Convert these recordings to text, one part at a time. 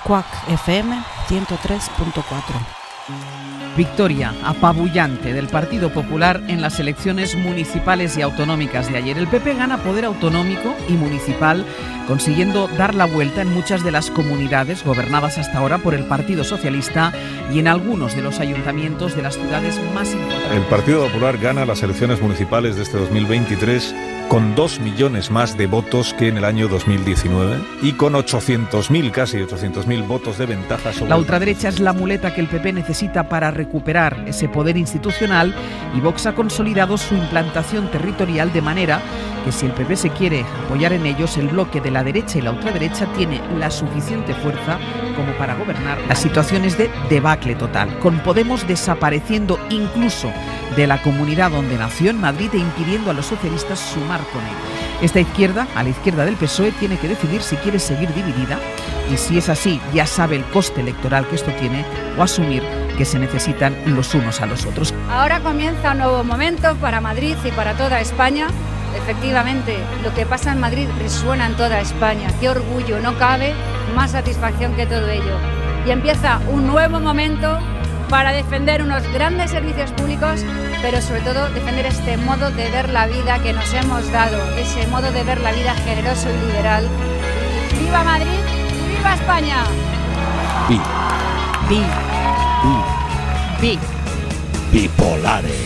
Quack FM 103.4. Victoria apabullante del Partido Popular en las elecciones municipales y autonómicas de ayer. El PP gana poder autonómico y municipal, consiguiendo dar la vuelta en muchas de las comunidades gobernadas hasta ahora por el Partido Socialista y en algunos de los ayuntamientos de las ciudades más importantes. El Partido Popular gana las elecciones municipales de este 2023 con 2 millones más de votos que en el año 2019 y con 800.000, casi 800.000 votos de ventaja sobre... La ultraderecha es la muleta que el PP necesita para recuperar ese poder institucional, y Vox ha consolidado su implantación territorial, de manera que si el PP se quiere apoyar en ellos, el bloque de la derecha y la ultraderecha tiene la suficiente fuerza como para gobernar las situaciones de debacle total, con Podemos desapareciendo incluso de la comunidad donde nació, en Madrid, e impidiendo a los socialistas sumar con él. Esta izquierda, a la izquierda del PSOE, tiene que decidir si quiere seguir dividida, y si es así, ya sabe el coste electoral que esto tiene, o asumir que se necesitan los unos a los otros. Ahora comienza un nuevo momento para Madrid y para toda España. Efectivamente, lo que pasa en Madrid resuena en toda España. Qué orgullo, no cabe más satisfacción que todo ello. Y empieza un nuevo momento para defender unos grandes servicios públicos, pero sobre todo defender este modo de ver la vida que nos hemos dado, ese modo de ver la vida generoso y liberal. ¡Viva Madrid y viva España! Bipolares.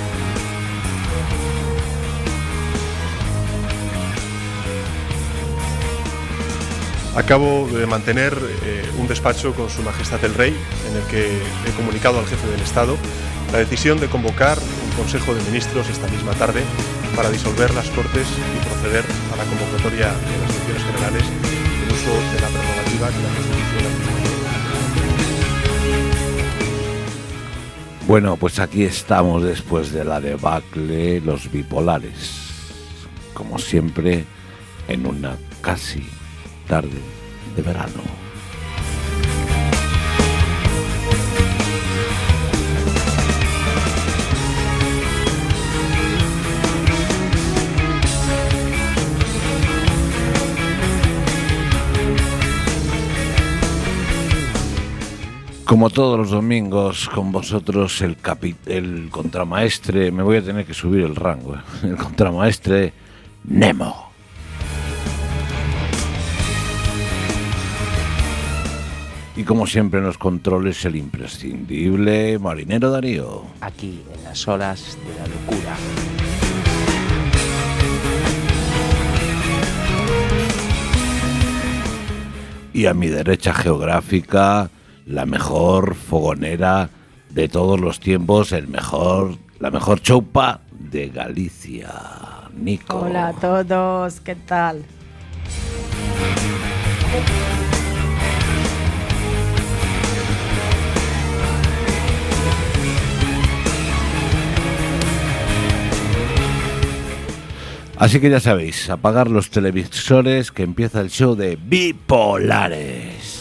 Acabo de mantener un despacho con Su Majestad el Rey, en el que he comunicado al jefe del Estado la decisión de convocar un Consejo de Ministros esta misma tarde para disolver las Cortes y proceder a la convocatoria de las elecciones generales en uso de la prerrogativa que la Constitución atribuye. Bueno, pues aquí estamos después de la debacle, los bipolares, como siempre, en una casi tarde de verano. Como todos los domingos, con vosotros el contramaestre, me voy a tener que subir el rango, el contramaestre Nemo. Y como siempre en los controles, el imprescindible Marinero Darío. Aquí, en las olas de la locura. Y a mi derecha geográfica, la mejor fogonera de todos los tiempos, la mejor choupa de Galicia, Nico. Hola a todos, ¿qué tal? Así que ya sabéis, apagar los televisores, que empieza el show de Bipolares.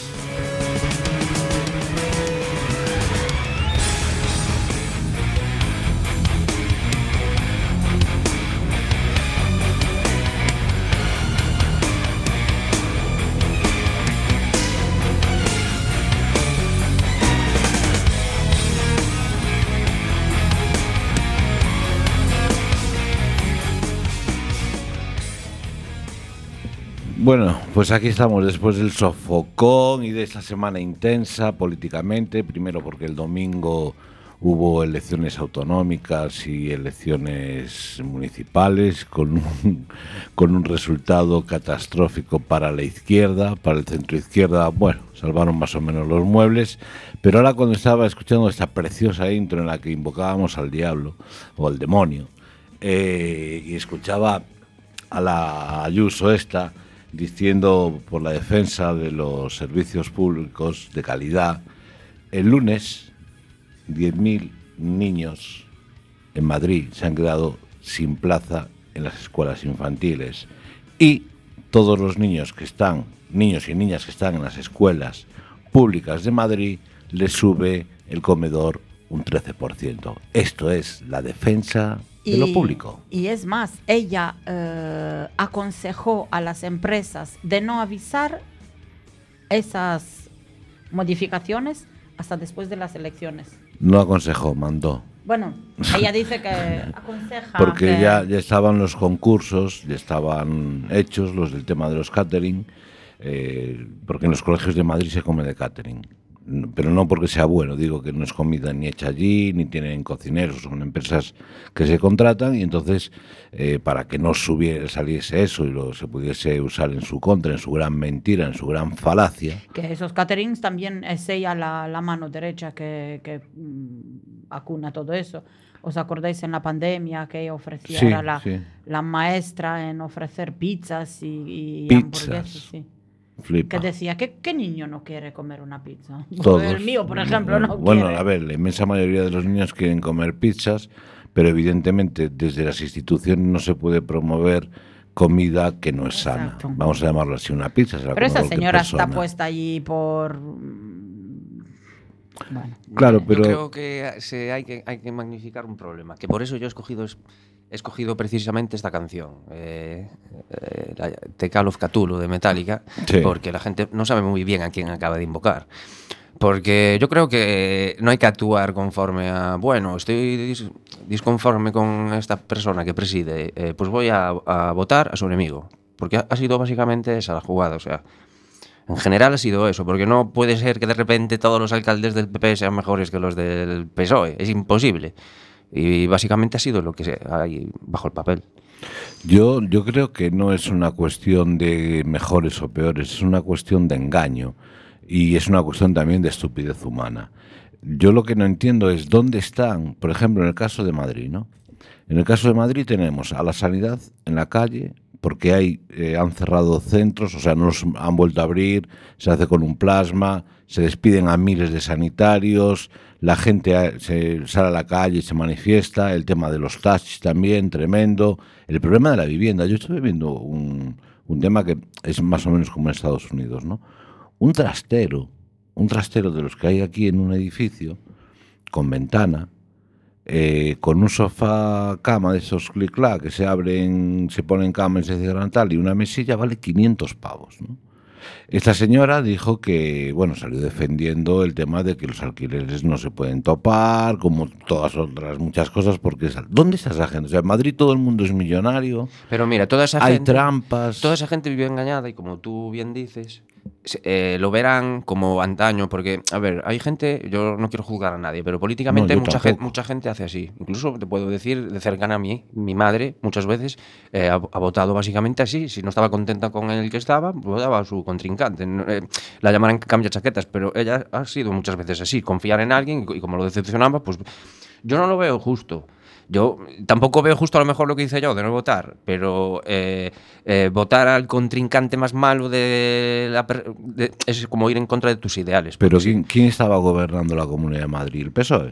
Bueno, pues aquí estamos después del sofocón y de esta semana intensa políticamente, primero porque el domingo hubo elecciones autonómicas y elecciones municipales con un resultado catastrófico para la izquierda, para el centro-izquierda, bueno, salvaron más o menos los muebles, pero ahora cuando estaba escuchando esta preciosa intro en la que invocábamos al diablo o al demonio y escuchaba a la Ayuso esta diciendo por la defensa de los servicios públicos de calidad, el lunes 10.000 niños en Madrid se han quedado sin plaza en las escuelas infantiles y todos los niños y niñas que están en las escuelas públicas de Madrid les sube el comedor un 13%. Esto es la defensa de lo público. Y es más, ella aconsejó a las empresas de no avisar esas modificaciones hasta después de las elecciones. No aconsejó, mandó. Bueno, ella dice que aconseja. Porque que... ya estaban los concursos, ya estaban hechos los del tema de los catering, porque en los colegios de Madrid se come de catering. Pero no porque sea bueno, digo que no es comida ni hecha allí, ni tienen cocineros, son empresas que se contratan y entonces para que no saliese eso y se pudiese usar en su contra, en su gran mentira, en su gran falacia. Que esos caterings también es ella la mano derecha que acuna todo eso. ¿Os acordáis en la pandemia que ella ofrecía, era la maestra en ofrecer pizzas y hamburguesas? Sí. Flipa. Que decía, ¿qué niño no quiere comer una pizza? Todos. El mío, por ejemplo, no bueno, quiere. A ver, la inmensa mayoría de los niños quieren comer pizzas, pero evidentemente desde las instituciones no se puede promover comida que no es sana. Vamos a llamarlo así, una pizza. Pero esa señora está puesta allí por... Bueno. Claro, pero... Yo creo que hay que magnificar un problema, que por eso yo he escogido precisamente esta canción, The Call of Cthulhu de Metallica, porque la gente no sabe muy bien a quién acaba de invocar. Porque yo creo que no hay que actuar conforme a, bueno, estoy disconforme con esta persona que preside, pues voy a votar a su enemigo. Porque ha sido básicamente esa la jugada, o sea... En general ha sido eso, porque no puede ser que de repente todos los alcaldes del PP sean mejores que los del PSOE. Es imposible. Y básicamente ha sido lo que hay bajo el papel. Yo creo que no es una cuestión de mejores o peores, es una cuestión de engaño. Y es una cuestión también de estupidez humana. Yo lo que no entiendo es dónde están, por ejemplo, en el caso de Madrid, ¿no? En el caso de Madrid tenemos a la sanidad en la calle, porque han cerrado centros, o sea, no los han vuelto a abrir, se hace con un plasma, se despiden a miles de sanitarios, la gente se sale a la calle y se manifiesta, el tema de los taxis también, tremendo, el problema de la vivienda. Yo estoy viendo un tema que es más o menos como en Estados Unidos, ¿no? Un trastero de los que hay aquí en un edificio, con ventana, con un sofá cama de esos clic-clac que se abren, se ponen cama y se cierran tal, y una mesilla vale 500 pavos, ¿no? Esta señora dijo que, bueno, salió defendiendo el tema de que los alquileres no se pueden topar, como todas otras muchas cosas, porque ¿dónde está esa gente? O sea, en Madrid todo el mundo es millonario, pero mira, hay trampas. Toda esa gente vive engañada y, como tú bien dices, lo verán como antaño, porque, a ver, hay gente, yo no quiero juzgar a nadie, pero políticamente mucha gente hace así. Incluso te puedo decir, de cercana a mí, mi madre muchas veces ha votado básicamente así. Si no estaba contenta con el que estaba, votaba a su contrincante. La llamarán cambia chaquetas, pero ella ha sido muchas veces así, confiar en alguien y como lo decepcionaba, pues yo no lo veo justo. Yo tampoco veo justo a lo mejor lo que hice yo de no votar, pero votar al contrincante más malo es como ir en contra de tus ideales. Pero ¿quién estaba gobernando la Comunidad de Madrid? ¿El PSOE?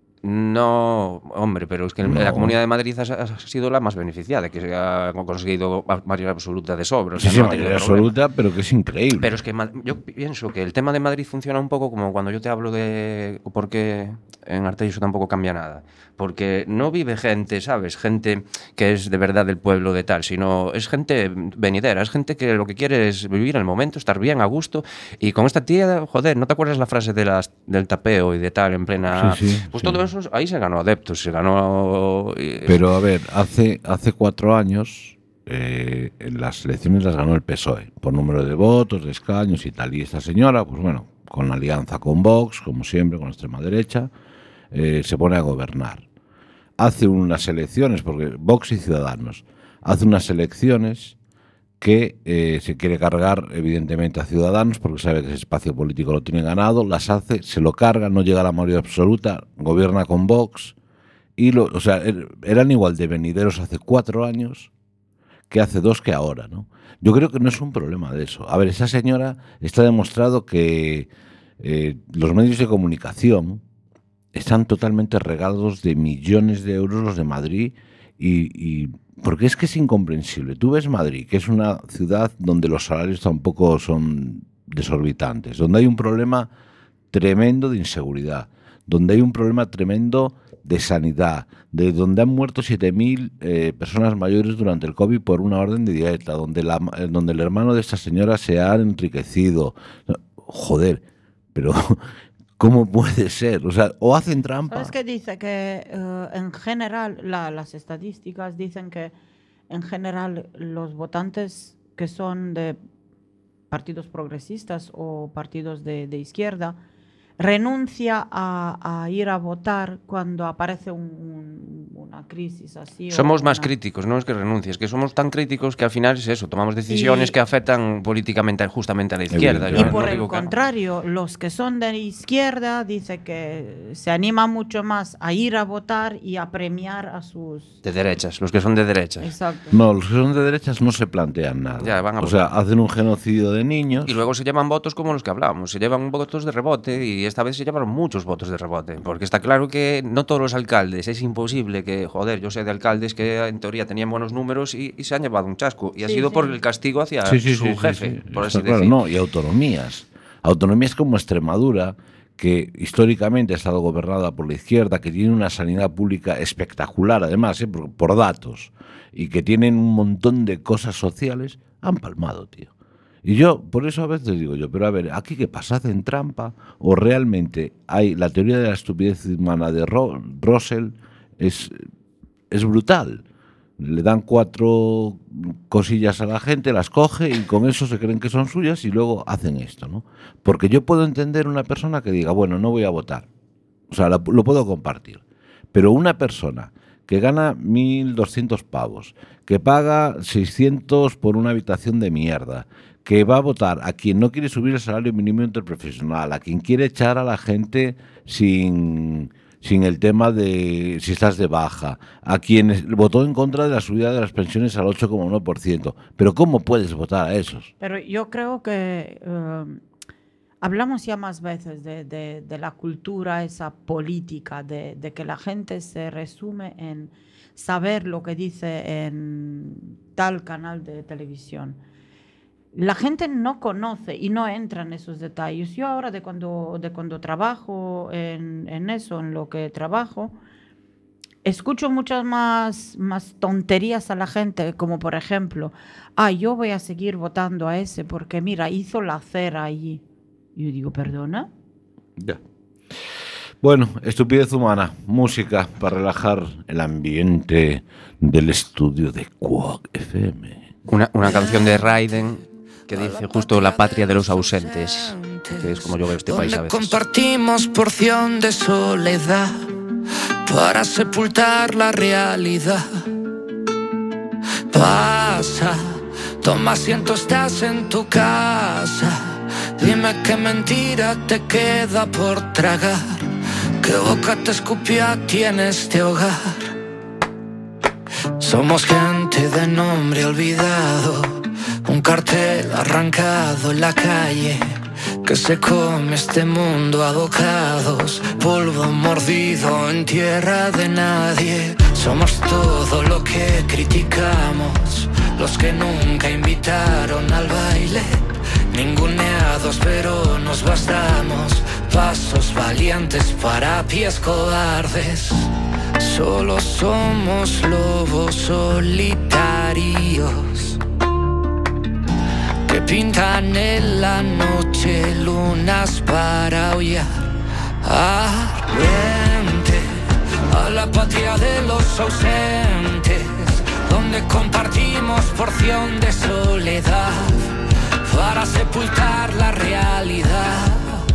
No, hombre, pero es que la Comunidad de Madrid ha sido la más beneficiada, que ha conseguido mayoría absoluta de sobra. O sea, sí, no mayoría absoluta, pero que es increíble. Pero es que yo pienso que el tema de Madrid funciona un poco como cuando yo te hablo de por qué en Arteixo tampoco cambia nada. Porque no vive gente, ¿sabes? Gente que es de verdad del pueblo de tal, sino es gente venidera, es gente que lo que quiere es vivir el momento, estar bien, a gusto. Y con esta tía, joder, ¿no te acuerdas la frase del tapeo y de tal en plena...? Sí, pues todo eso, ahí se ganó adeptos, se ganó... Pero a ver, hace 4 años en las elecciones las ganó el PSOE, por número de votos, de escaños y tal. Y esta señora, pues bueno, con alianza con Vox, como siempre, con la extrema derecha, se pone a gobernar. Hace unas elecciones, porque Vox y Ciudadanos, hace unas elecciones que se quiere cargar evidentemente a Ciudadanos, porque sabe que ese espacio político lo tiene ganado, las hace, se lo carga, no llega a la mayoría absoluta, gobierna con Vox, o sea, eran igual de venideros hace 4 años que hace 2 que ahora, ¿no? Yo creo que no es un problema de eso. A ver, esa señora está demostrado que los medios de comunicación están totalmente regados de millones de euros los de Madrid y porque es que es incomprensible. Tú ves Madrid, que es una ciudad donde los salarios tampoco son desorbitantes, donde hay un problema tremendo de inseguridad, donde hay un problema tremendo de sanidad, de donde han muerto 7.000 personas mayores durante el COVID por una orden de dieta, donde el hermano de esta señora se ha enriquecido. Joder, Pero ¿cómo puede ser? O sea, o hacen trampa. ¿Sabes qué dice? Que en general, las estadísticas dicen que en general los votantes que son de partidos progresistas o partidos de izquierda renuncia a ir a votar cuando aparece una crisis así. Somos más críticos, no es que renuncies, es que somos tan críticos que al final es eso, tomamos decisiones que afectan políticamente justamente a la izquierda. Y por el contrario, los que son de izquierda dicen que se anima mucho más a ir a votar y a premiar a sus... De derechas, los que son de derechas. Exacto. No, los que son de derechas no se plantean nada. Ya, van a o sea, hacen un genocidio de niños. Y luego se llevan votos como los que hablábamos, se llevan votos de rebote y esta vez se llevaron muchos votos de rebote, porque está claro que no todos los alcaldes, es imposible que, joder, yo sé de alcaldes que en teoría tenían buenos números y se han llevado un chasco, y ha sido por el castigo hacia su jefe, por así decirlo. No, y autonomías como Extremadura, que históricamente ha estado gobernada por la izquierda, que tiene una sanidad pública espectacular, además, por datos, y que tienen un montón de cosas sociales, han palmado, tío. Y yo, por eso a veces digo yo, pero a ver, ¿aquí qué pasa? ¿Hacen trampa? ¿O realmente hay la teoría de la estupidez humana de Russell es brutal? Le dan 4 cosillas a la gente, las coge y con eso se creen que son suyas y luego hacen esto, ¿no? Porque yo puedo entender una persona que diga, bueno, no voy a votar. O sea, lo puedo compartir. Pero una persona que gana 1.200 pavos, que paga 600 por una habitación de mierda, que va a votar a quien no quiere subir el salario mínimo interprofesional, a quien quiere echar a la gente sin el tema de si estás de baja, a quien votó en contra de la subida de las pensiones al 8,1%. Pero ¿cómo puedes votar a esos? Pero yo creo que hablamos ya más veces de la cultura, esa política, de que la gente se resume en saber lo que dice en tal canal de televisión. La gente no conoce y no entra en esos detalles. Yo ahora de cuando trabajo en eso, en lo que trabajo, escucho muchas más tonterías a la gente, como por ejemplo, yo voy a seguir votando a ese porque mira, hizo la acera allí. Yo digo, ¿perdona? Ya. Bueno, estupidez humana, música para relajar el ambiente del estudio de Quack FM. Una canción de Raiden que dice justo la patria de los ausentes, que es como yo veo este país a veces. Compartimos porción de soledad para sepultar la realidad. Pasa, toma asiento, estás en tu casa. Dime qué mentira te queda por tragar, qué boca te escupía tiene este hogar. Somos gente de nombre olvidado, un cartel arrancado en la calle, que se come este mundo a bocados, polvo mordido en tierra de nadie. Somos todo lo que criticamos, los que nunca invitaron al baile, ninguneados pero nos bastamos, pasos valientes para pies cobardes. Solo somos lobos solitarios que pintan en la noche lunas para aullar. Vente a la patria de los ausentes, donde compartimos porción de soledad para sepultar la realidad.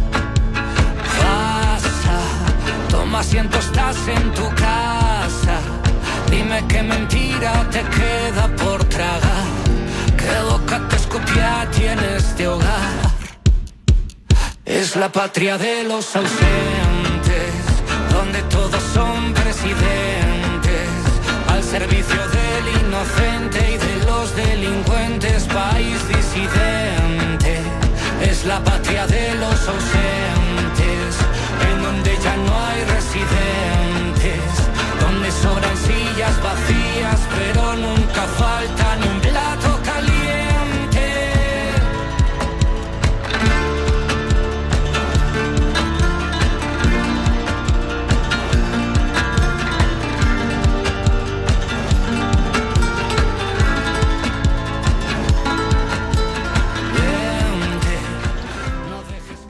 Pasa, toma asiento, estás en tu casa. Dime qué mentira te queda por tragar, qué boca te escupía tiene este hogar. Es la patria de los ausentes, donde todos son presidentes, al servicio del inocente y de los delincuentes. País disidente, es la patria de los ausentes, en donde ya no hay residentes, donde sobran sillas vacías, pero nunca falta ni un plato caliente.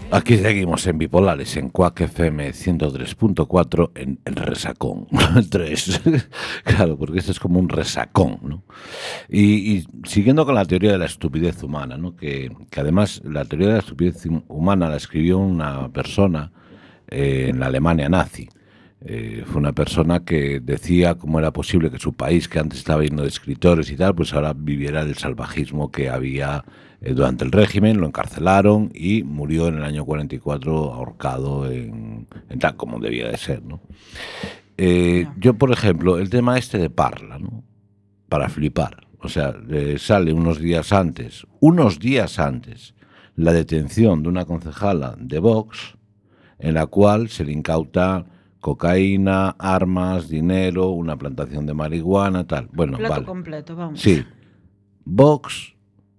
Aquí seguimos en Bipolares, en Quack FM 103.4, en el resacón. 3. Claro, porque esto es como un resacón, ¿no? Y siguiendo con la teoría de la estupidez humana, ¿no? Que además la teoría de la estupidez humana la escribió una persona en la Alemania nazi. Fue una persona que decía cómo era posible que su país, que antes estaba lleno de escritores y tal, pues ahora viviera el salvajismo que había durante el régimen. Lo encarcelaron y murió en el año 44 ahorcado en tal como debía de ser, ¿no? Yo, por ejemplo, el tema este de Parla, ¿no? Para flipar. O sea, sale unos días antes, la detención de una concejala de Vox, en la cual se le incauta cocaína, armas, dinero, una plantación de marihuana, tal. Bueno, plato completo, vamos. Sí. Vox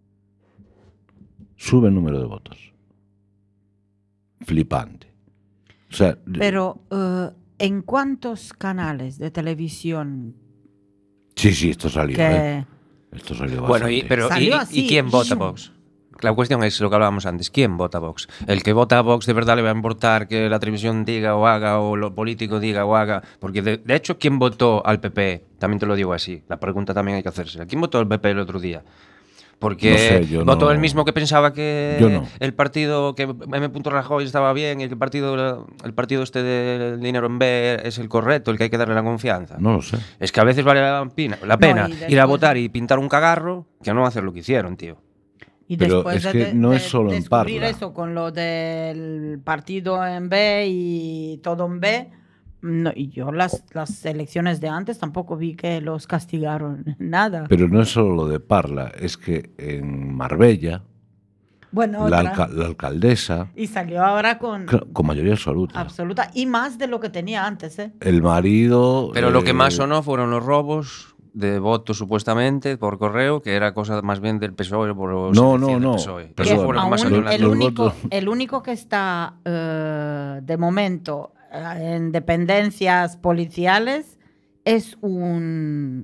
sube el número de votos. Flipante. O sea, pero ¿en cuántos canales de televisión? Sí, esto salió. Esto salió bastante. Bueno, ¿y quién vota Vox? La cuestión es lo que hablábamos antes. ¿Quién vota Vox? ¿El que vota a Vox de verdad le va a importar que la televisión diga o haga, o lo político diga o haga? Porque de hecho, ¿quién votó al PP? También te lo digo así. La pregunta también hay que hacerse. ¿Quién votó al PP el otro día? Porque no sé, votó el mismo que pensaba que el partido, que M. Rajoy estaba bien, y que el partido este del dinero en B es el correcto, el que hay que darle la confianza. No lo sé. Es que a veces vale la pena ir a votar y pintar un cagarro que no hacer lo que hicieron, tío. Y pero después es que no es solo en Parla. Descubrir eso con lo del partido en B y todo en B. No, y yo las elecciones de antes tampoco vi que los castigaron, nada. Pero no es solo lo de Parla, es que en Marbella, la alcaldesa... Y salió ahora con mayoría absoluta. Absoluta, y más de lo que tenía antes, ¿eh? El marido... Pero lo que más sonó fueron los robos de votos supuestamente por correo, que era cosa más bien del PSOE. No. PSOE. El único que está de momento en dependencias policiales es un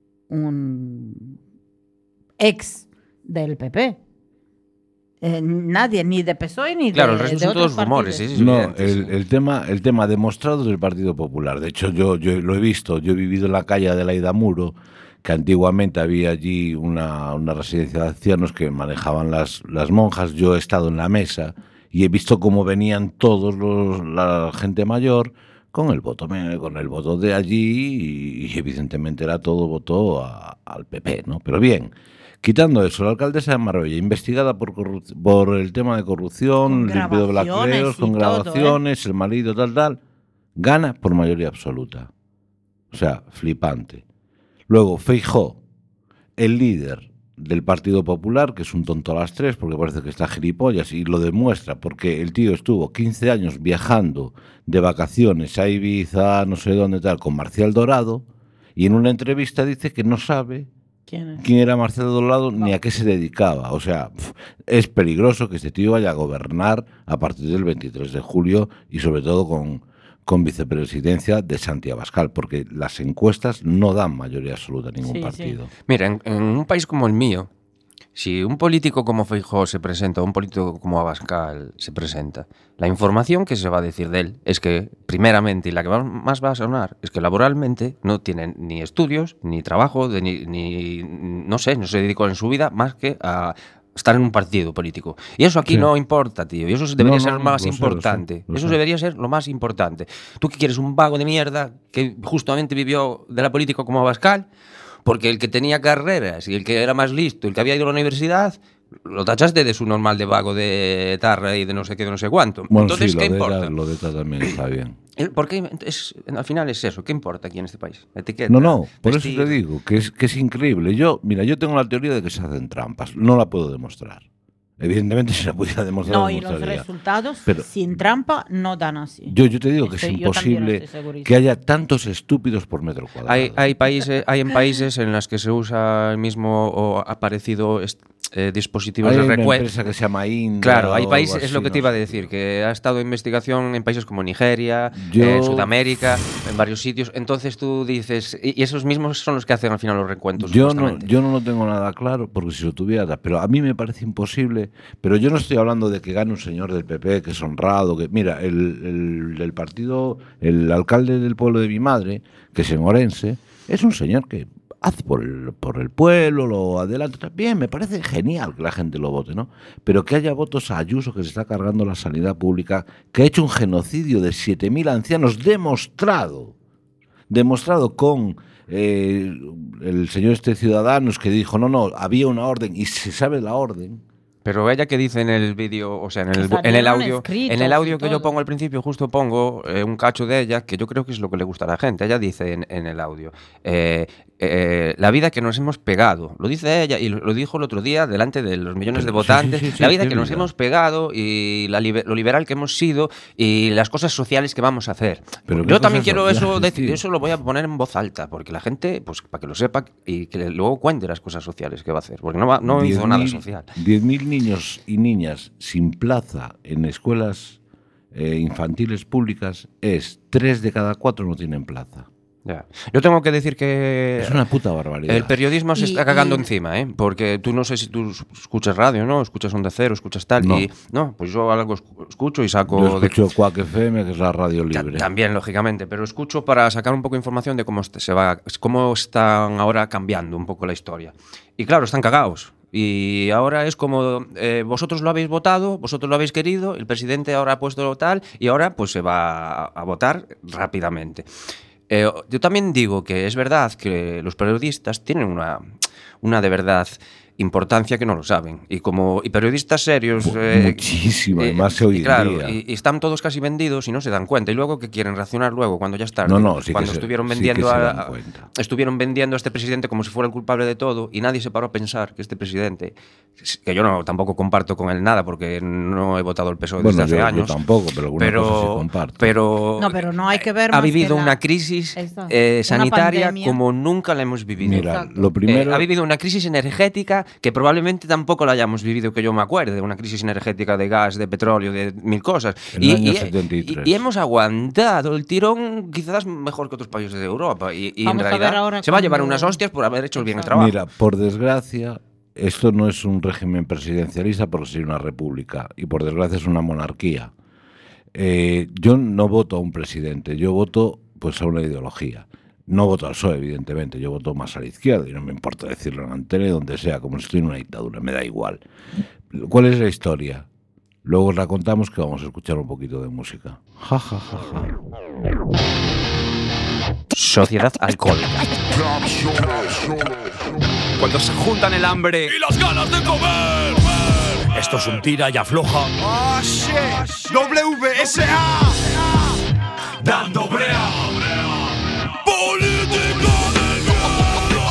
ex del PP. Nadie, ni de PSOE ni claro, de el resto son todos rumores. Sí, no, el tema demostrado del Partido Popular. De hecho, yo lo he visto. Yo he vivido en la calle de Laida Muro, que antiguamente había allí una residencia de ancianos que manejaban las monjas. Yo he estado en la mesa y he visto cómo venían todos la gente mayor con el voto de allí, y evidentemente era todo voto al PP, ¿no? Pero bien, quitando eso, la alcaldesa de Marbella, investigada por el tema de corrupción, limpio de blanqueos, con grabaciones, el marido, tal, gana por mayoría absoluta. O sea, flipante. Luego, Feijóo, el líder del Partido Popular, que es un tonto a las tres, porque parece que está gilipollas, y lo demuestra porque el tío estuvo 15 años viajando de vacaciones a Ibiza, no sé dónde tal, con Marcial Dorado, y en una entrevista dice que no sabe quién era Marcial Dorado ni a qué se dedicaba. O sea, es peligroso que este tío vaya a gobernar a partir del 23 de julio y sobre todo con vicepresidencia de Santi Abascal, porque las encuestas no dan mayoría absoluta a ningún partido. Sí. Mira, en un país como el mío, si un político como Feijóo se presenta, o un político como Abascal se presenta, la información que se va a decir de él es que, primeramente, y la que más va a sonar, es que laboralmente no tiene ni estudios, ni trabajo, no se dedicó en su vida más que a estar en un partido político. Y eso aquí no importa, tío. Y eso debería ser lo más importante. Eso debería ser lo más importante. ¿Tú qué quieres? ¿Un vago de mierda que justamente vivió de la política como Abascal? Porque el que tenía carreras y el que era más listo, el que había ido a la universidad, lo tachaste de su normal de vago de tarra y de no sé qué, de no sé cuánto. Bueno, entonces, sí, ¿qué importa? Lo de ETA también está bien. Porque al final es eso. ¿Qué importa aquí en este país? Etiqueta, No, por eso te digo que es increíble. Yo tengo la teoría de que se hacen trampas. No la puedo demostrar. Evidentemente, si la pudiera demostrar, no, y los resultados sin trampa no dan así. Yo te digo que es imposible que haya tantos estúpidos por metro cuadrado. Hay en países en los que se usa el mismo o ha parecido dispositivos hay de recuento. Hay una empresa que se llama India. Claro, hay países, es lo que te iba a decir, que ha estado en investigación en países como Nigeria, Sudamérica, en varios sitios. Entonces tú dices, y esos mismos son los que hacen al final los recuentos. Yo no lo tengo nada claro, porque si lo tuviera, pero a mí me parece imposible. Pero yo no estoy hablando de que gane un señor del PP que es honrado. Que mira, el partido, el alcalde del pueblo de mi madre, que es en Orense, es un señor que hace por el pueblo, lo adelanta. Bien, me parece genial que la gente lo vote, ¿no? Pero que haya votos a Ayuso, que se está cargando la sanidad pública, que ha hecho un genocidio de 7.000 ancianos demostrado con el señor Ciudadanos, que dijo, no, había una orden y se sabe la orden. Pero ella que dice en el vídeo, o sea, en el audio que yo pongo al principio, justo pongo un cacho de ella, que yo creo que es lo que le gusta a la gente. Ella dice en el audio, la vida que nos hemos pegado. Lo dice ella y lo dijo el otro día delante de los millones de votantes. Sí, la vida que nos hemos pegado y lo liberal que hemos sido y las cosas sociales que vamos a hacer. Pero yo también quiero decir, eso lo voy a poner en voz alta, porque la gente, pues para que lo sepa y que luego cuente las cosas sociales que va a hacer, porque no hizo nada social. 10.000 niños y niñas sin plaza en escuelas infantiles públicas, 3 de cada 4 no tienen plaza. Ya. Yo tengo que decir que es una puta barbaridad. El periodismo se está cagando encima, porque tú no sé si tú escuchas radio, ¿no? Escuchas Onda Cero, escuchas tal. No. Pues yo algo escucho y saco. Yo escucho Quack FM, que es la radio libre. También, lógicamente, pero escucho para sacar un poco de información de cómo están ahora cambiando un poco la historia. Y claro, están cagados. Y ahora es como vosotros lo habéis votado, vosotros lo habéis querido, el presidente ahora ha puesto tal y ahora pues se va a votar rápidamente. Yo también digo que es verdad que los periodistas tienen una de verdad importancia que no lo saben. Y periodistas serios... muchísimo, y más hoy en día. Y están todos casi vendidos y no se dan cuenta. Y luego que quieren reaccionar luego, cuando ya es tarde. Cuando estuvieron vendiendo estuvieron vendiendo a este presidente como si fuera el culpable de todo, y nadie se paró a pensar que este presidente, que yo tampoco comparto con él nada, porque no he votado el PSOE desde hace años. Yo tampoco, pero alguna cosa sí comparto. Pero no hay que ver ha vivido una crisis sanitaria como nunca la hemos vivido. Mira, lo primero... ha vivido una crisis energética que probablemente tampoco la hayamos vivido, que yo me acuerde, una crisis energética de gas, de petróleo, de mil cosas. En el año 73. Y hemos aguantado el tirón quizás mejor que otros países de Europa. Y en realidad se va a llevar unas hostias por haber hecho bien el trabajo. Mira, por desgracia, esto no es un régimen presidencialista porque sería una república. Y por desgracia es una monarquía. Yo no voto a un presidente, yo voto pues a una ideología. No voto al PSOE, evidentemente, yo voto más a la izquierda y no me importa decirlo en la antena, donde sea, como si estoy en una dictadura, me da igual. ¿Cuál es la historia? Luego os la contamos, que vamos a escuchar un poquito de música. Ja, ja, ja, ja. Sociedad alcohólica. Cuando se juntan el hambre y las ganas de comer. Esto es un tira y afloja. ¡Oh, shit! WSA. Dando brea. Política del miedo.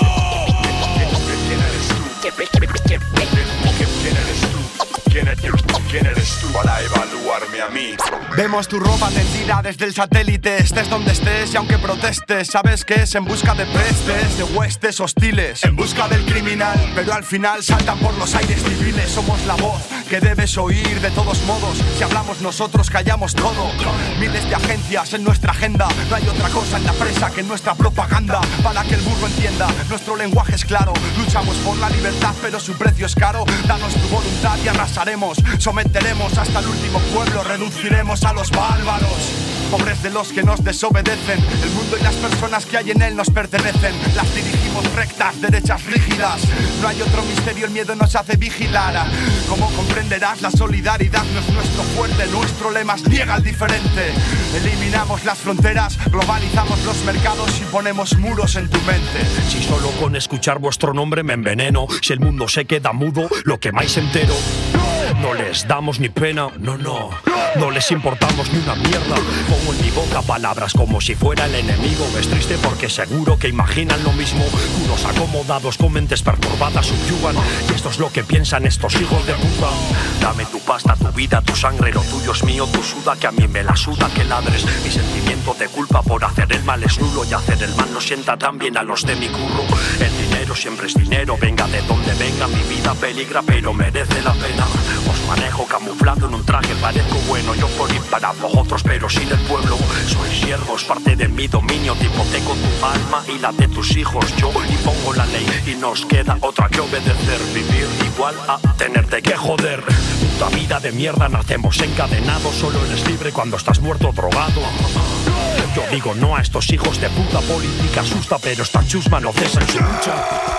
¿Quién eres tú para evaluarme a mí? Vemos tu ropa tendida desde el satélite, estés donde estés y aunque protestes, sabes que es en busca de prestes, de huestes hostiles, en busca del criminal, pero al final saltan por los aires civiles. Somos la voz que debes oír de todos modos, si hablamos nosotros callamos todo. Miles de agencias en nuestra agenda, no hay otra cosa en la presa que nuestra propaganda. Para que el burro entienda, nuestro lenguaje es claro, luchamos por la libertad pero su precio es caro. Danos tu voluntad y arrasaremos, someteremos hasta el último pueblo, reduciremos a los bárbaros. Pobres de los que nos desobedecen, el mundo y las personas que hay en él nos pertenecen. Las dirigimos rectas, derechas rígidas. No hay otro misterio, el miedo nos hace vigilar. Como comprenderás, la solidaridad no es nuestro fuerte, nuestro lema es niega al diferente. Eliminamos las fronteras, globalizamos los mercados y ponemos muros en tu mente. Si solo con escuchar vuestro nombre me enveneno, si el mundo se queda mudo, lo quemáis entero. No les damos ni pena, no les importamos ni una mierda. Pongo en mi boca palabras como si fuera el enemigo. Es triste porque seguro que imaginan lo mismo. Unos acomodados con mentes perturbadas subyugan, y esto es lo que piensan estos hijos de puta. Dame tu pasta, tu vida, tu sangre, lo tuyo es mío, tu suda, que a mí me la suda que ladres. Mi sentimiento de culpa por hacer el mal es nulo, y hacer el mal no sienta tan bien a los de mi curro. El dinero pero siempre es dinero. Venga de donde venga, mi vida peligra, pero merece la pena. Os manejo camuflado en un traje, parezco bueno. Yo por ir para vosotros, pero sin el pueblo. Sois siervos, parte de mi dominio. Te hipoteco tu alma y la de tus hijos. Yo impongo la ley y nos queda otra que obedecer. Vivir igual a tenerte que joder. Puta vida de mierda, nacemos encadenados. Solo eres libre cuando estás muerto, drogado. Yo digo no a estos hijos de puta. Política asusta, pero esta chusma no cesa en su lucha.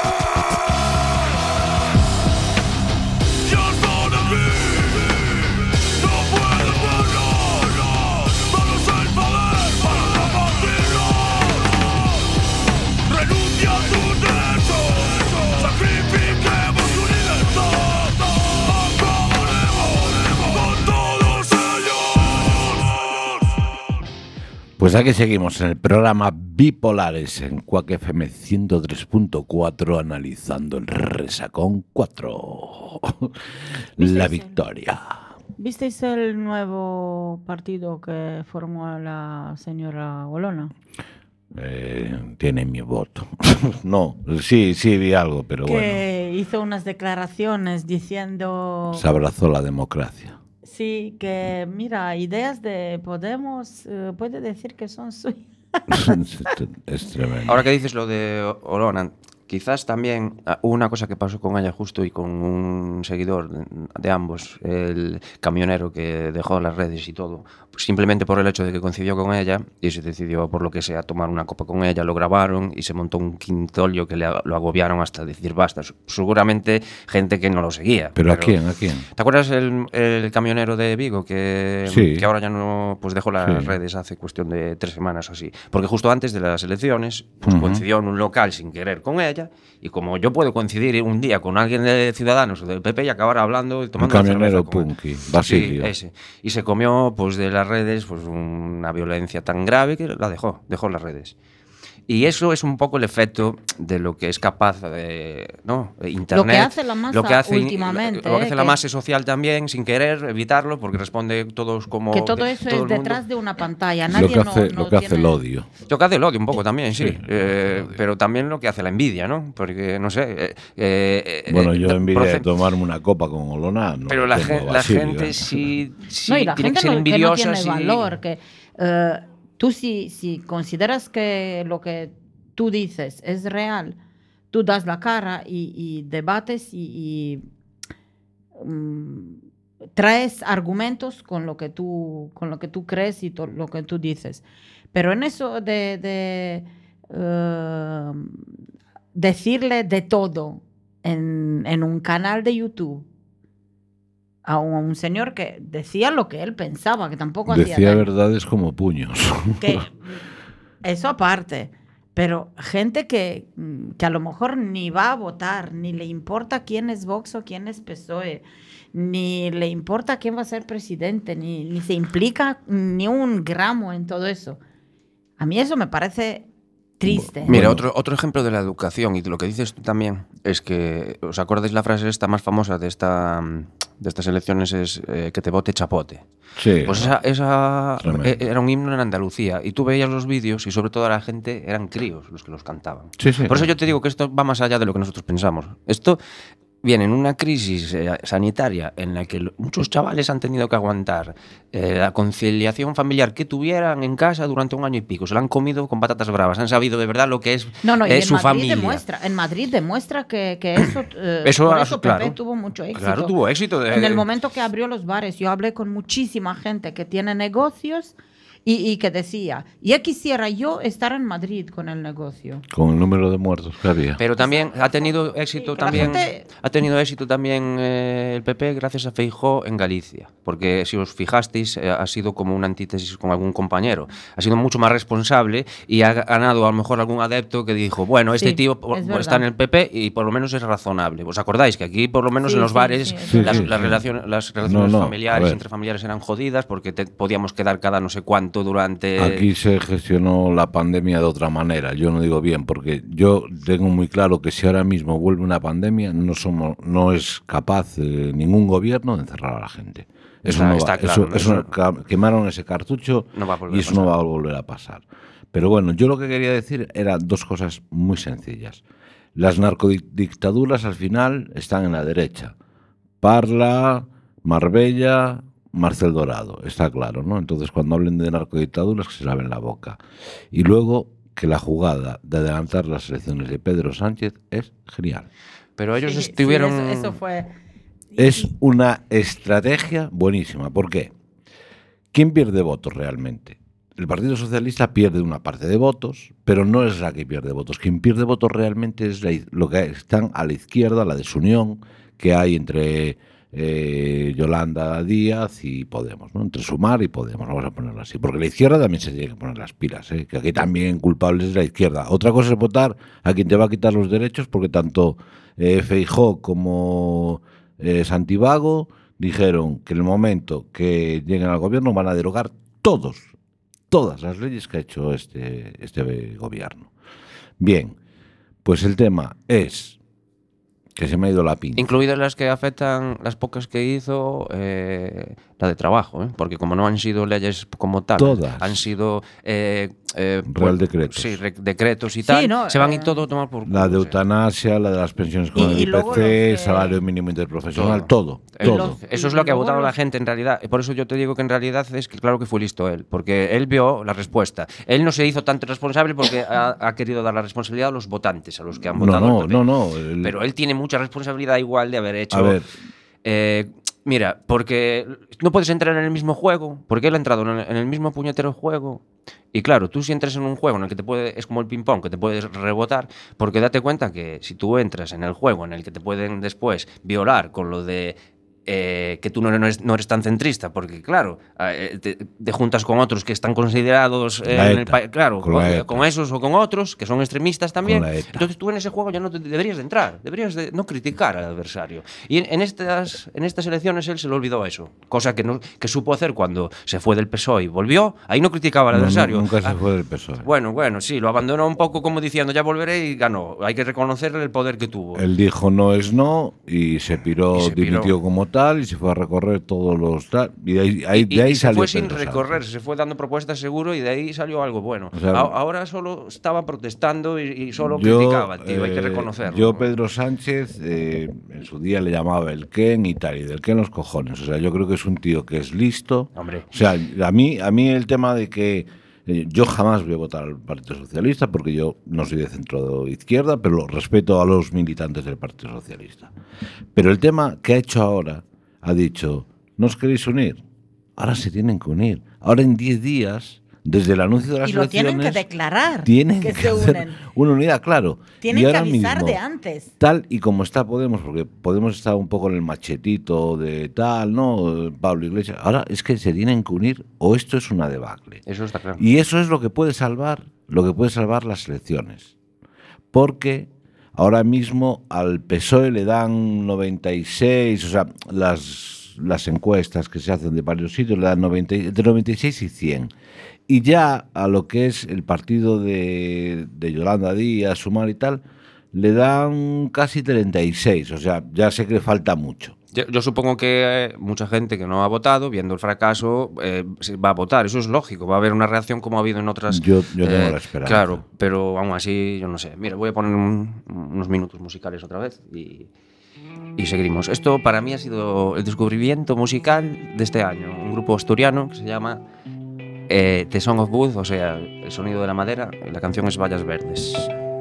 Pues aquí seguimos en el programa Bipolares en Quack FM 103.4 analizando el Resacón 4. La victoria. ¿Visteis el nuevo partido que formó la señora Olona? Tiene mi voto. No, sí vi algo, pero que bueno. Hizo unas declaraciones diciendo... Se abrazó la democracia. Sí, que mira, ideas de Podemos puede decir que son suyas. Es tremendo. Ahora que dices lo de Olona, quizás también una cosa que pasó con ella justo y con un seguidor de ambos, el camionero que dejó las redes y todo, pues simplemente por el hecho de que coincidió con ella y se decidió por lo que sea tomar una copa con ella, lo grabaron y se montó un quintolio que lo agobiaron hasta decir basta. Seguramente gente que no lo seguía. ¿Pero a quién? ¿Te acuerdas el camionero de Vigo que, sí, que ahora ya no pues dejó las redes hace cuestión de 3 semanas o así? Porque justo antes de las elecciones pues coincidió en un local sin querer con ella. Y como yo puedo coincidir un día con alguien de Ciudadanos o del PP y acabar hablando y tomando un camionero punky, Basilio. Sí, ese. Y se comió pues de las redes pues una violencia tan grave que la dejó las redes. Y eso es un poco el efecto de lo que es capaz de Internet. Lo que hace la masa últimamente. Lo que hace la masa social también, sin querer evitarlo, porque responde todos como... Que todo eso es detrás de una pantalla. Nadie lo que hace el odio. Lo que hace el odio un poco también, sí. Pero también lo que hace la envidia, ¿no? Porque, no sé... bueno, yo envidia de tomarme una copa con Olona. No, pero la gente sí no, y la tiene gente que ser envidiosa. No tiene valor, que... Tú si consideras que lo que tú dices es real, tú das la cara y debates y traes argumentos con lo que tú crees y lo que tú dices. Pero en eso de decirle de todo en un canal de YouTube a un señor que decía lo que él pensaba, que tampoco hacía decía verdades como puños. Que eso aparte, pero gente que a lo mejor ni va a votar, ni le importa quién es Vox o quién es PSOE, ni le importa quién va a ser presidente, ni se implica ni un gramo en todo eso. A mí eso me parece triste. Mira, otro ejemplo de la educación y de lo que dices tú también es que, ¿os acordáis la frase esta más famosa de estas elecciones es que te vote chapote? Sí. Pues esa era un himno en Andalucía y tú veías los vídeos y sobre todo la gente eran críos los que los cantaban. Sí, sí. Por eso yo te digo que esto va más allá de lo que nosotros pensamos. Esto viene en una crisis sanitaria en la que muchos chavales han tenido que aguantar la conciliación familiar que tuvieran en casa durante 1 año y pico. Se la han comido con patatas bravas. Han sabido de verdad lo que es su familia. En Madrid demuestra que eso por eso claro, PP tuvo mucho éxito. Claro, tuvo éxito. En el momento que abrió los bares, yo hablé con muchísima gente que tiene negocios y que decía, ya quisiera yo estar en Madrid con el negocio. Con el número de muertos que había. Pero también ha tenido éxito también el PP gracias a Feijóo en Galicia, porque si os fijasteis ha sido como una antítesis con algún compañero. Ha sido mucho más responsable y ha ganado a lo mejor algún adepto que dijo, bueno, este tío está en el PP y por lo menos es razonable. ¿Os acordáis que aquí por lo menos en los bares las relaciones familiares, entre familiares eran jodidas porque podíamos quedar cada no sé cuánto durante... Aquí se gestionó la pandemia de otra manera. Yo no digo bien, porque yo tengo muy claro que si ahora mismo vuelve una pandemia, no es capaz ningún gobierno de encerrar a la gente. Eso no va, claro, eso quemaron ese cartucho y eso no va a volver a pasar. Pero bueno, yo lo que quería decir eran 2 cosas muy sencillas. Las narcodictaduras al final están en la derecha. Parla, Marbella, Marcel Dorado, está claro, ¿no? Entonces, cuando hablen de narcodictaduras, que se laven la boca. Y luego, que la jugada de adelantar las elecciones de Pedro Sánchez es genial. Pero ellos estuvieron... Sí, eso fue... Es una estrategia buenísima. ¿Por qué? ¿Quién pierde votos realmente? El Partido Socialista pierde una parte de votos, pero no es la que pierde votos. Quien pierde votos realmente es lo que están a la izquierda, la desunión que hay entre Yolanda Díaz y Podemos, ¿no? Entre Sumar y Podemos, vamos a ponerlo así. Porque la izquierda también se tiene que poner las pilas, que aquí también culpables es la izquierda. Otra cosa es votar a quien te va a quitar los derechos, porque tanto Feijóo como Santivago dijeron que en el momento que lleguen al gobierno van a derogar todas las leyes que ha hecho este gobierno. Bien, pues el tema es que se me ha ido la pinza. Incluidas las que afectan, las pocas que hizo, la de trabajo, porque como no han sido leyes como tal, todas han sido Real decretos. Sí, decretos y tal, no, se van y todo a tomar por culo. La de eutanasia, la de las pensiones con el IPC, salario mínimo interprofesional, todo. Eso es lo que ha votado la gente en realidad. Por eso yo te digo que en realidad es que claro que fue listo él, porque él vio la respuesta. Él no se hizo tanto responsable porque ha querido dar la responsabilidad a los votantes, a los que han votado. No. Pero él tiene mucha responsabilidad igual de haber hecho... A ver... Mira, porque no puedes entrar en el mismo juego, porque él ha entrado en el mismo puñetero juego. Y claro, tú si entras en un juego en el que es como el ping-pong, que te puedes rebotar, porque date cuenta que si tú entras en el juego en el que te pueden después violar con lo de que tú no eres tan centrista, porque claro, te juntas con otros que están considerados en el país, claro, con esos o con otros que son extremistas también. Entonces tú en ese juego ya no deberías de entrar, deberías de no criticar al adversario. Y en estas elecciones él se le olvidó eso, cosa que supo hacer cuando se fue del PSOE y volvió. Ahí no criticaba al adversario. Nunca se fue del PSOE. Bueno, sí, lo abandonó un poco como diciendo ya volveré y ganó. Hay que reconocerle el poder que tuvo. Él dijo no es no y se piró, dimitió como tal y se fue a recorrer todos los tal y de ahí se salió fue sin recorrer, se fue dando propuestas seguro y de ahí salió algo bueno. O sea, ahora solo estaba protestando y solo criticaba, tío, hay que reconocerlo. Yo Pedro Sánchez en su día le llamaba el Ken y tal, y del Ken los cojones. O sea, yo creo que es un tío que es listo. Hombre. O sea, a mí el tema de que yo jamás voy a votar al Partido Socialista porque yo no soy de centro izquierda, pero respeto a los militantes del Partido Socialista. Pero el tema que ha hecho ahora, ha dicho, ¿no os queréis unir? Ahora se tienen que unir. Ahora en 10 días, desde el anuncio de las elecciones... Y lo tienen que declarar, tienen que se unen. Hacer una unidad, claro. Tienen y que ahora avisar mismo, de antes. Tal y como está Podemos, porque Podemos está un poco en el machetito de tal, ¿no? Pablo Iglesias. Ahora es que se tienen que unir o esto es una debacle. Eso está claro. Y eso es lo que puede salvar las elecciones. Porque... ahora mismo al PSOE le dan 96, o sea, las encuestas que se hacen de varios sitios le dan entre 96 y 100. Y ya a lo que es el partido de Yolanda Díaz, Sumar y tal, le dan casi 36, o sea, ya sé que falta mucho. Yo supongo que mucha gente que no ha votado, viendo el fracaso, va a votar. Eso es lógico. Va a haber una reacción como ha habido en otras... Yo tengo la esperanza. Claro, pero aún así, yo no sé. Mira, voy a poner unos minutos musicales otra vez y seguimos. Esto para mí ha sido el descubrimiento musical de este año. Un grupo asturiano que se llama The Song of Wood, o sea, el sonido de la madera. La canción es Vallas Verdes.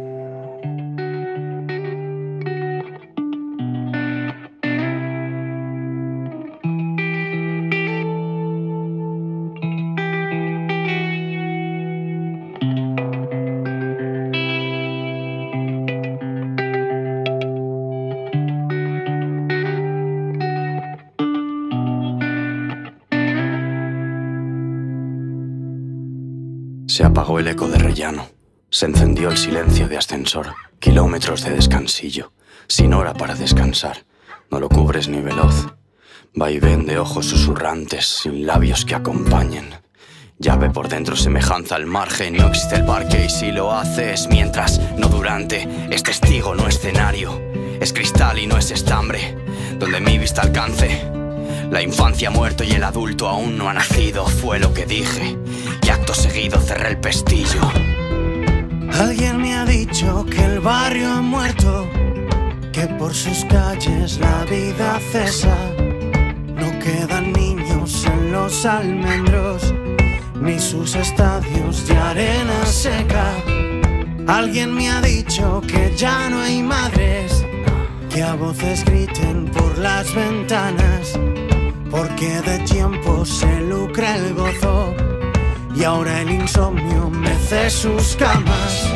Se apagó el eco de rellano, se encendió el silencio de ascensor, kilómetros de descansillo, sin hora para descansar, no lo cubres ni veloz, vaivén de ojos susurrantes, sin labios que acompañen, llave por dentro, semejanza al margen, no existe el parque y si lo hace es mientras, no durante, es testigo, no escenario, es cristal y no es estambre, donde mi vista alcance. La infancia ha muerto y el adulto aún no ha nacido, fue lo que dije, y acto seguido cerré el pestillo. Alguien me ha dicho que el barrio ha muerto, que por sus calles la vida cesa. No quedan niños en los almendros, ni sus estadios de arena seca. Alguien me ha dicho que ya no hay madres que a voces griten por las ventanas, porque de tiempo se lucra el gozo y ahora el insomnio mece sus camas.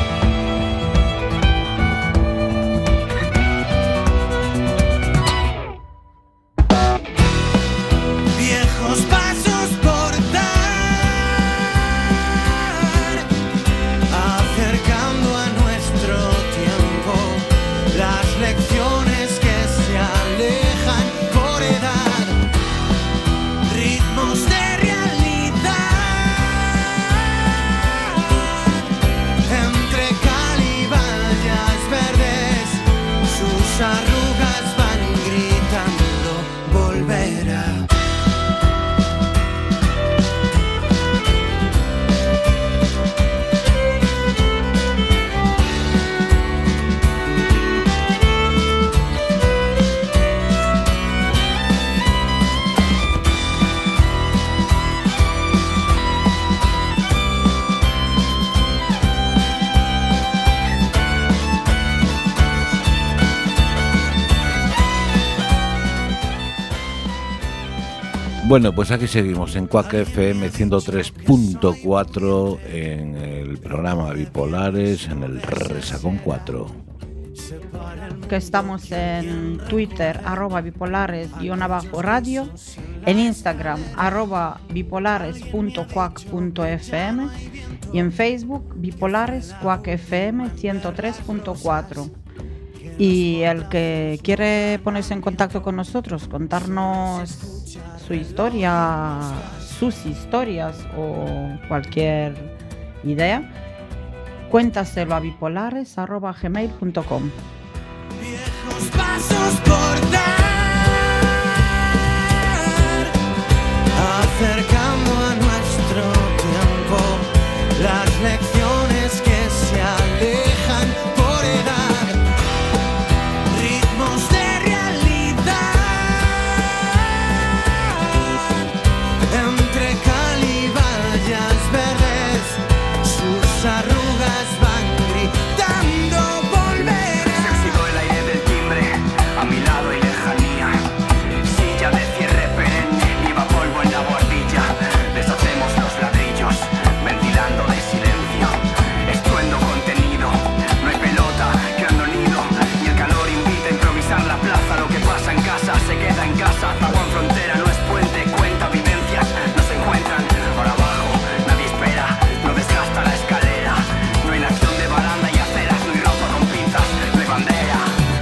Viejos pasos por dar, acercando a nuestro tiempo las lecciones que se alejan por edad, ritmos de arrugas van gritando, volverá. Bueno, pues aquí seguimos en Quack FM 103.4 en el programa Bipolares, en el Resacón 4. Que estamos en Twitter, @bipolares_radio, en Instagram, @bipolares.quack.fm y en Facebook, Bipolares Quack FM 103.4. Y el que quiere ponerse en contacto con nosotros, contarnos su historia, sus historias o cualquier idea, cuéntaselo a bipolares@gmail.com. Viejos pasos por dar, acercando a nuestro tiempo las lecciones que se alejan por edad, ritmos de arrugas van gritando, volver. Se oxidó el aire del timbre, a mi lado hay lejanía. Silla de cierre perenne, lleva polvo en la bordilla. Deshacemos los ladrillos, ventilando de silencio. Estruendo contenido, no hay pelota, creando nido. Y el calor invita a improvisar la plaza. Lo que pasa en casa se queda en casa. Zaguán frontera no es puente, cuenta vivencias. No se encuentran por abajo, nadie espera, no desgasta la escalera. No hay acción de baranda y aceras, no hay ropa con pinzas, no hay bandera.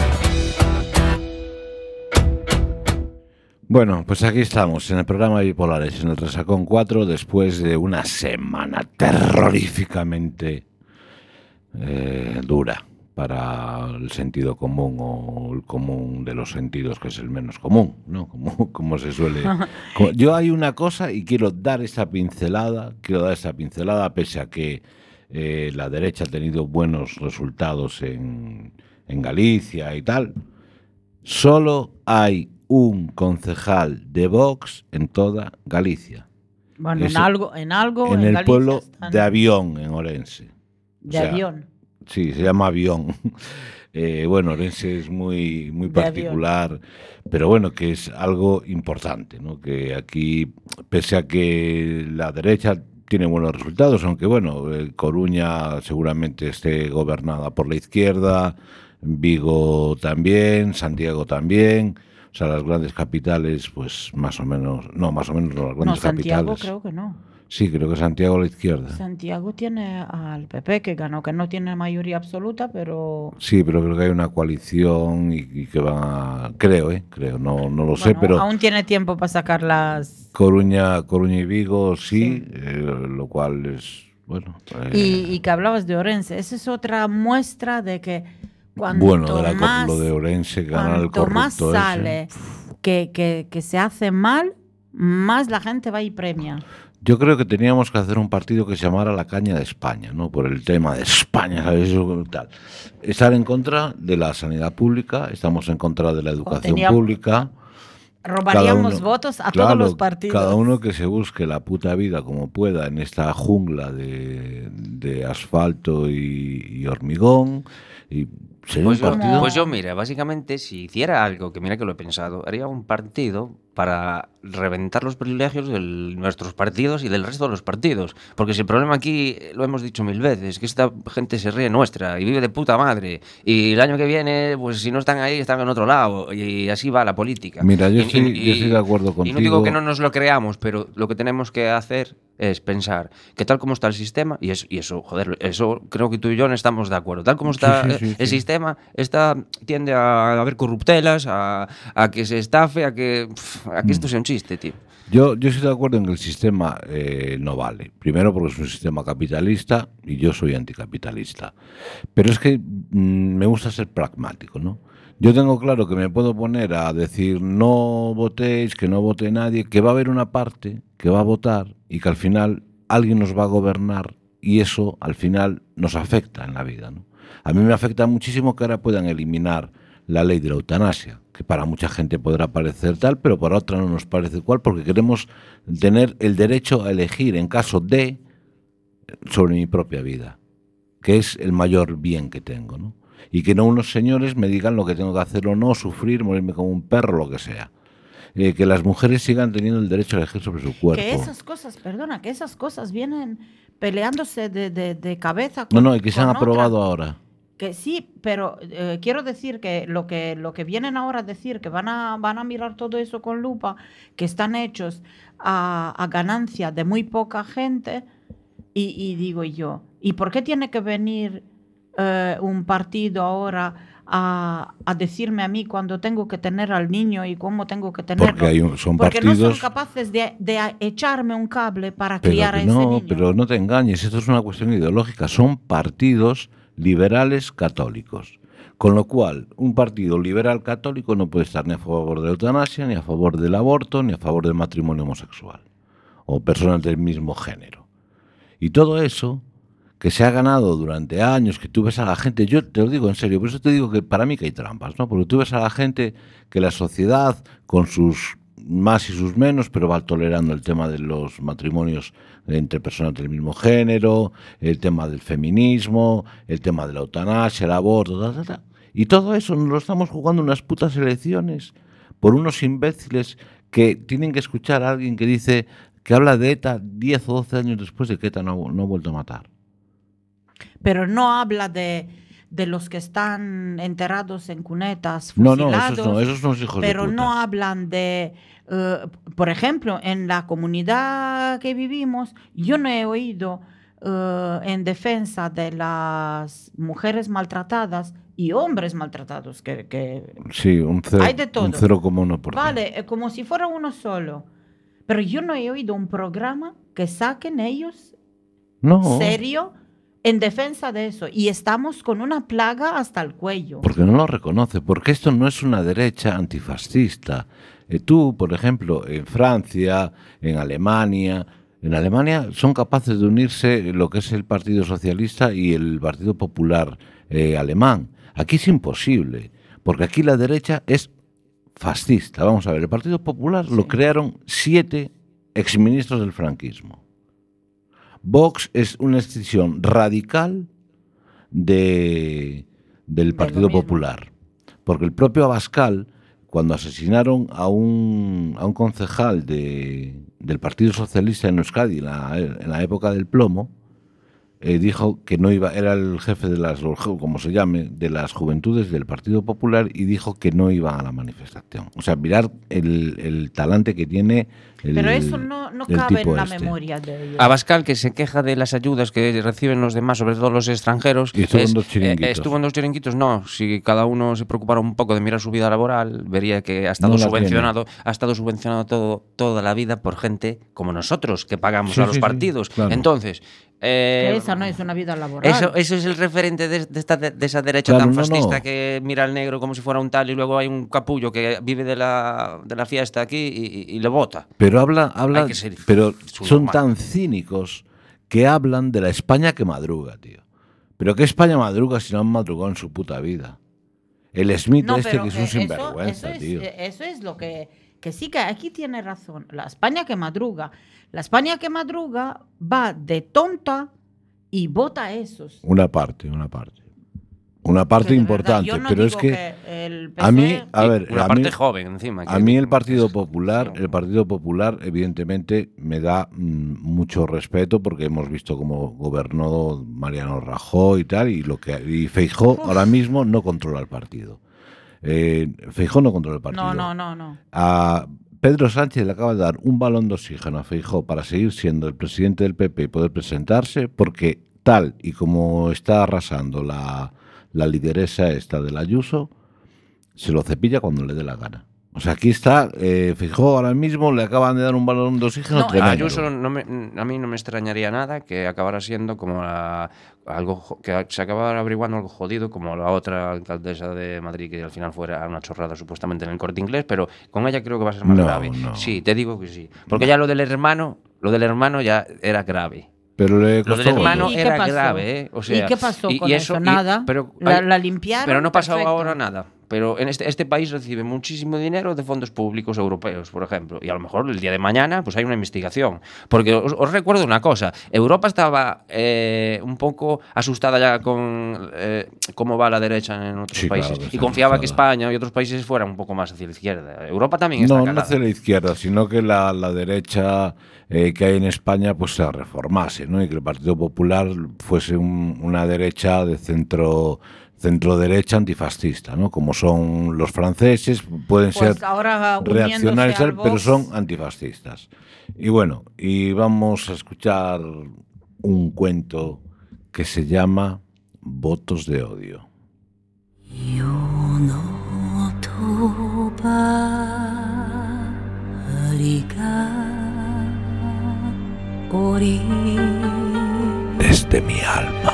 Bueno, pues aquí estamos en el programa Bipolares, en el Resacón 4, después de una semana terroríficamente dura para el sentido común, o el común de los sentidos, que es el menos común, ¿no? Como se suele. Yo hay una cosa y quiero dar esta pincelada, pese a que la derecha ha tenido buenos resultados en Galicia y tal. Solo hay un concejal de Vox en toda Galicia. Bueno, Eso, en algo en el Galicia pueblo están... de Avión, en Orense. De Avión. Sí, se llama Avión. Bueno, Orense es muy particular, Avión. Pero bueno, que es algo importante, ¿no? Que aquí, pese a que la derecha tiene buenos resultados, aunque bueno, Coruña seguramente esté gobernada por la izquierda, Vigo también, Santiago también. O sea, las grandes capitales, pues más o menos no, las grandes Santiago capitales. Creo que no. Sí, creo que Santiago a la izquierda. Santiago tiene al PP que ganó, que no tiene mayoría absoluta, pero... Sí, pero creo que hay una coalición y que van a... Creo, no lo sé, pero... Aún tiene tiempo para sacar las... Coruña y Vigo, sí. Lo cual es... Bueno... Y que hablabas de Orense, esa es otra muestra de que cuanto más... lo de Orense, gana el corrupto más sale que se hace mal, más la gente va y premia. Yo creo que teníamos que hacer un partido que se llamara La Caña de España, ¿no? Por el tema de España, ¿sabes? Eso, tal. Estar en contra de la sanidad pública, estamos en contra de la educación pública. Robaríamos votos a todos los partidos. Cada uno que se busque la puta vida como pueda en esta jungla de asfalto y hormigón. Y pues yo, mira, básicamente, si hiciera algo, que mira que lo he pensado, haría un partido para reventar los privilegios de nuestros partidos y del resto de los partidos. Porque si el problema aquí, lo hemos dicho 1000 veces, que esta gente se ríe nuestra y vive de puta madre. Y el año que viene, pues si no están ahí, están en otro lado. Y así va la política. Mira, yo estoy de acuerdo contigo. Y no digo que no nos lo creamos, pero lo que tenemos que hacer es pensar que tal como está el sistema, y eso, joder, eso creo que tú y yo no estamos de acuerdo. Tal como está el sistema, tiende a haber corruptelas, a que se estafe, a que esto sea un chiste, tío. Yo estoy de acuerdo en que el sistema no vale. Primero porque es un sistema capitalista y yo soy anticapitalista. Pero es que me gusta ser pragmático, ¿no? Yo tengo claro que me puedo poner a decir no votéis, que no vote nadie, que va a haber una parte que va a votar y que al final alguien nos va a gobernar y eso al final nos afecta en la vida, ¿no? A mí me afecta muchísimo que ahora puedan eliminar la ley de la eutanasia, que para mucha gente podrá parecer tal, pero para otra no nos parece cual, porque queremos tener el derecho a elegir en caso de sobre mi propia vida, que es el mayor bien que tengo, ¿no? Y que no unos señores me digan lo que tengo que hacer o no, sufrir, morirme como un perro, lo que sea. Que las mujeres sigan teniendo el derecho a elegir sobre su cuerpo. Que esas cosas vienen peleándose de cabeza con No, y que se han aprobado ahora. Que sí, pero quiero decir que lo que vienen ahora a decir, que van a mirar todo eso con lupa, que están hechos a ganancia de muy poca gente, y digo yo, ¿y por qué tiene que venir un partido ahora a decirme a mí cuando tengo que tener al niño y cómo tengo que tenerlo? Porque no son capaces de echarme un cable para criar a ese niño. Pero no te engañes, esto es una cuestión ideológica. Son partidos liberales católicos. Con lo cual, un partido liberal católico no puede estar ni a favor de la eutanasia, ni a favor del aborto, ni a favor del matrimonio homosexual o personas del mismo género. Y todo eso que se ha ganado durante años, que tú ves a la gente, yo te lo digo en serio, por eso te digo que para mí que hay trampas, ¿no? Porque tú ves a la gente que la sociedad, con sus más y sus menos, pero va tolerando el tema de los matrimonios entre personas del mismo género, el tema del feminismo, el tema de la eutanasia, el aborto, y todo eso nos lo estamos jugando en unas putas elecciones por unos imbéciles que tienen que escuchar a alguien que dice, que habla de ETA 10 o 12 años después de que ETA no ha vuelto a matar. Pero no habla de los que están enterrados en cunetas, fusilados. No, esos son hijos pero de puta. No hablan de, por ejemplo, en la comunidad que vivimos, yo no he oído en defensa de las mujeres maltratadas y hombres maltratados, que sí, hay de todo. Un 0,1%. Vale, como si fuera uno solo. Pero yo no he oído un programa que saquen ellos serio en defensa de eso. Y estamos con una plaga hasta el cuello. Porque no lo reconoce, porque esto no es una derecha antifascista. Tú, por ejemplo, en Francia, en Alemania son capaces de unirse lo que es el Partido Socialista y el Partido Popular alemán. Aquí es imposible, porque aquí la derecha es fascista. Vamos a ver, el Partido Popular lo crearon 7 exministros del franquismo. Vox es una extensión radical del Partido Popular, porque el propio Abascal, cuando asesinaron a un concejal del Partido Socialista en Euskadi en la época del plomo, dijo que no iba, era el jefe de de las juventudes del Partido Popular, y dijo que no iba a la manifestación. O sea, mirar el talante que tiene pero eso no cabe en la memoria de ellos. Abascal, que se queja de las ayudas que reciben los demás, sobre todo los extranjeros. Y estuvo en 2 chiringuitos. Estuvo en 2 chiringuitos, no. Si cada uno se preocupara un poco de mirar su vida laboral, vería que ha estado subvencionado toda la vida por gente como nosotros, que pagamos a los partidos. Claro. Entonces, Que esa no es una vida laboral. Eso es el referente de esa derecha tan fascista que mira al negro como si fuera un tal y luego hay un capullo que vive de la fiesta aquí y lo vota. Pero pero son tan cínicos que hablan de la España que madruga, tío. Pero ¿qué España madruga si no han madrugado en su puta vida? El Smith que es un sinvergüenza, tío. Eso es lo que sí, que aquí tiene razón. La España que madruga va de tonta y vota a esos. Una parte importante, verdad, pero es que a mí, una parte joven encima. A mí el Partido Popular, evidentemente me da mucho respeto porque hemos visto cómo gobernó Mariano Rajoy y tal, y Feijóo ahora mismo no controla el partido. Feijóo no controla el partido. No. A Pedro Sánchez le acaba de dar un balón de oxígeno a Feijóo para seguir siendo el presidente del PP y poder presentarse, porque tal y como está arrasando la lideresa esta del Ayuso, se lo cepilla cuando le dé la gana. O sea, aquí está, Feijóo ahora mismo le acaban de dar un balón de oxígeno tremendo. Ayuso a mí no me extrañaría nada que acabara siendo como algo que se acabara averiguando algo jodido como la otra alcaldesa de Madrid, que al final fuera una chorrada supuestamente en el Corte Inglés, pero con ella creo que va a ser más grave. No. Sí, te digo que sí. Porque ya lo del hermano ya era grave. Pero lo del hermano era grave, O sea, ¿y qué pasó con eso? Nada. La limpiaron. Pero no pasó ahora nada. Pero en este país recibe muchísimo dinero de fondos públicos europeos, por ejemplo. Y a lo mejor el día de mañana pues hay una investigación. Porque os recuerdo una cosa. Europa estaba un poco asustada ya con cómo va la derecha en otros países. Claro, y confiaba que España y otros países fueran un poco más hacia la izquierda. Europa también está No hacia la izquierda, sino que la derecha que hay en España pues se reformase, ¿no? Y que el Partido Popular fuese una derecha de centro-derecha antifascista, ¿no? Como son los franceses, pueden ser reaccionarios, pero son antifascistas. Y bueno, y vamos a escuchar un cuento que se llama Votos de Odio. Desde mi alma.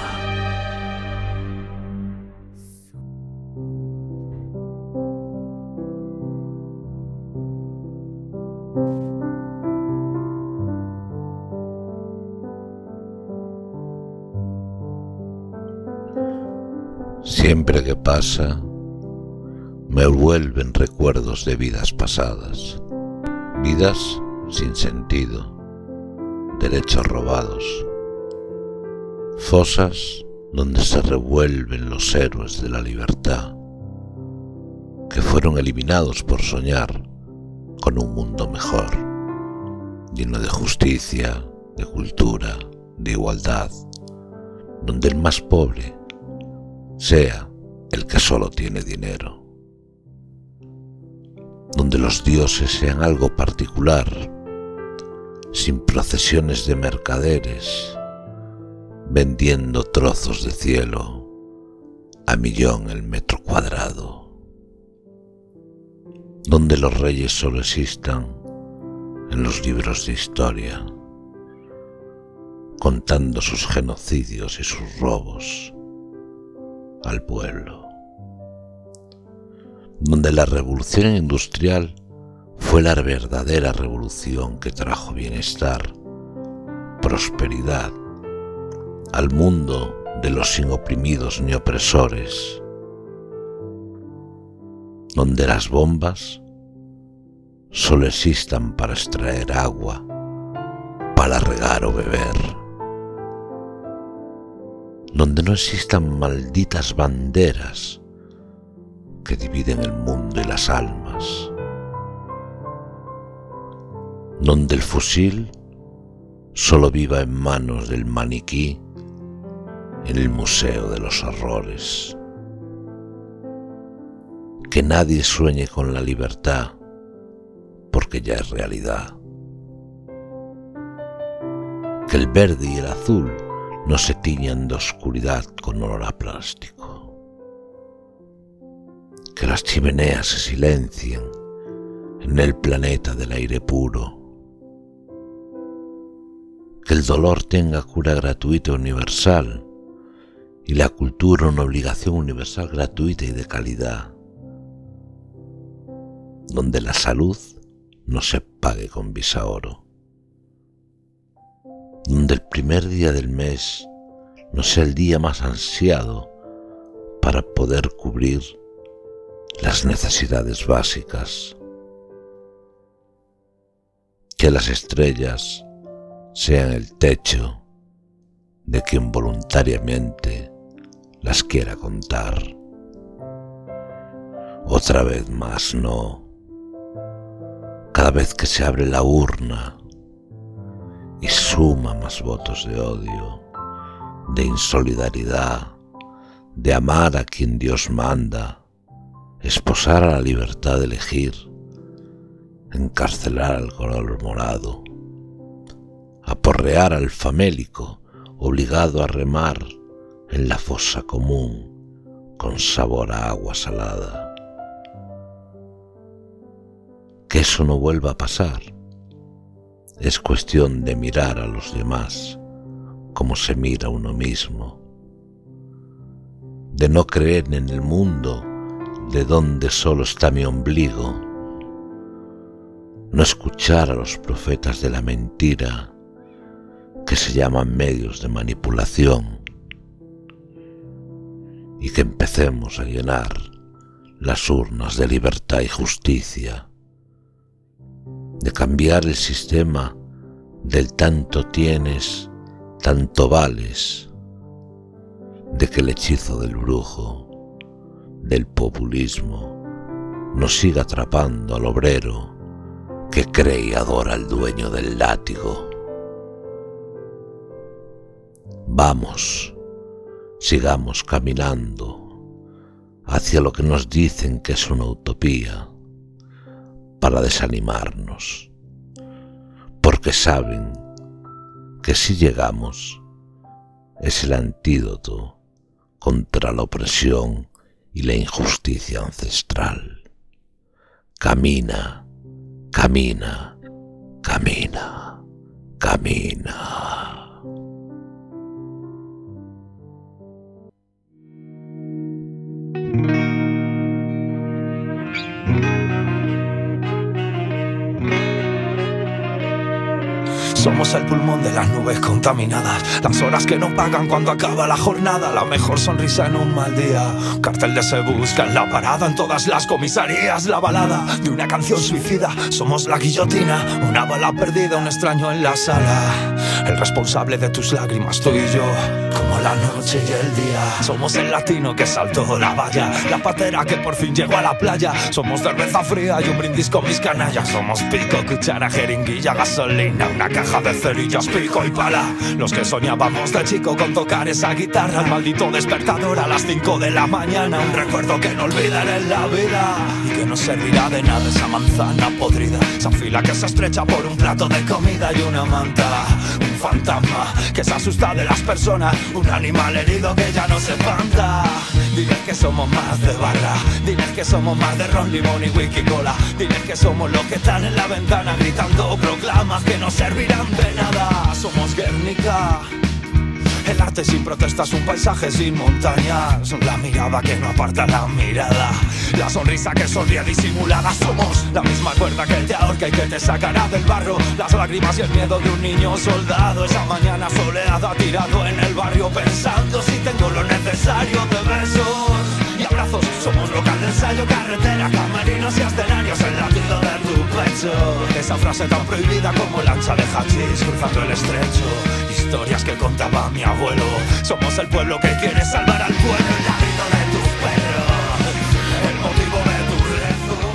Siempre que pasa, me vuelven recuerdos de vidas pasadas, vidas sin sentido, derechos robados, fosas donde se revuelven los héroes de la libertad, que fueron eliminados por soñar con un mundo mejor, lleno de justicia, de cultura, de igualdad, donde el más pobre sea el que solo tiene dinero, donde los dioses sean algo particular, sin procesiones de mercaderes, vendiendo trozos de cielo a millón el metro cuadrado, donde los reyes solo existan en los libros de historia, contando sus genocidios y sus robos al pueblo, donde la revolución industrial fue la verdadera revolución que trajo bienestar, prosperidad al mundo de los sin oprimidos ni opresores, donde las bombas solo existan para extraer agua, para regar o beber, donde no existan malditas banderas que dividen el mundo y las almas, donde el fusil solo viva en manos del maniquí en el Museo de los Horrores. Que nadie sueñe con la libertad, porque ya es realidad. Que el verde y el azul no se tiñan de oscuridad con olor a plástico. Que las chimeneas se silencien en el planeta del aire puro. que el dolor tenga cura gratuita y universal, y la cultura una obligación universal, gratuita y de calidad, donde la salud no se pague con visa oro, donde el primer día del mes no sea el día más ansiado para poder cubrir las necesidades básicas, que las estrellas sean el techo de quien voluntariamente las quiera contar. Otra vez más no. Cada vez que se abre la urna y suma más votos de odio, de insolidaridad, de amar a quien Dios manda, esposar a la libertad de elegir, encarcelar al color morado, aporrear al famélico obligado a remar en la fosa común con sabor a agua salada. Que eso no vuelva a pasar es cuestión de mirar a los demás como se mira uno mismo, de no creer en el mundo de donde solo está mi ombligo, no escuchar a los profetas de la mentira que se llaman medios de manipulación, y que empecemos a llenar las urnas de libertad y justicia, de cambiar el sistema del tanto tienes, tanto vales, de que el hechizo del brujo, del populismo, no siga atrapando al obrero que cree y adora al dueño del látigo. Vamos, sigamos caminando hacia lo que nos dicen que es una utopía, para desanimarnos, porque saben que si llegamos es el antídoto contra la opresión y la injusticia ancestral. Camina, camina, camina, camina. Somos el pulmón de las nubes contaminadas, las horas que no pagan cuando acaba la jornada, la mejor sonrisa en un mal día, cartel de se busca en la parada, en todas las comisarías la balada de una canción suicida. Somos la guillotina, una bala perdida, un extraño en la sala, el responsable de tus lágrimas, tú y yo, como la noche y el día. Somos el latino que saltó la valla, la patera que por fin llegó a la playa. Somos cerveza fría y un brindis con mis canallas. Somos pico, cuchara, jeringuilla, gasolina, una caja de cerillas, pico y pala. Los que soñábamos de chico con tocar esa guitarra, el maldito despertador a las 5 de la mañana. Un recuerdo que no olvidaré en la vida y que no servirá de nada esa manzana podrida, esa fila que se estrecha por un plato de comida y una manta. Un fantasma que se asusta de las personas, un animal herido que ya no se espanta. Diles que somos más de barra, diles que somos más de ron, limón y whisky cola. Diles que somos los que están en la ventana gritando proclamas que no servirán de nada. Somos Guernica, el arte sin protestas, un paisaje sin montañas, la mirada que no aparta la mirada, la sonrisa que sonríe disimulada. Somos la misma cuerda que te ahorca y que te sacará del barro, las lágrimas y el miedo de un niño soldado. Esa mañana soleada tirado en el barrio pensando si tengo lo necesario de besos y abrazos. Somos local de ensayo, carretera, camerinos y escenarios, el latido de tu pecho. Esa frase tan prohibida como lancha de hachís cruzando el estrecho, historias que contaba mi abuelo. Somos el pueblo que quiere salvar al pueblo, el latido de tus perros, el motivo de tu rezo.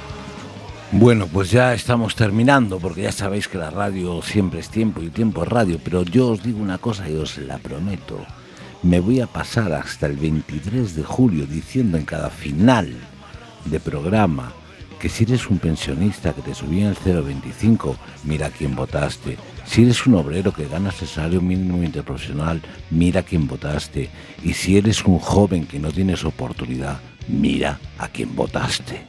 Bueno, pues ya estamos terminando, porque ya sabéis que la radio siempre es tiempo y el tiempo es radio, pero yo os digo una cosa y os la prometo. Me voy a pasar hasta el 23 de julio diciendo en cada final de programa que si eres un pensionista que te subía el 0,25, mira a quién votaste. Si eres un obrero que ganas el salario mínimo interprofesional, mira a quién votaste. Y si eres un joven que no tienes oportunidad, mira a quién votaste.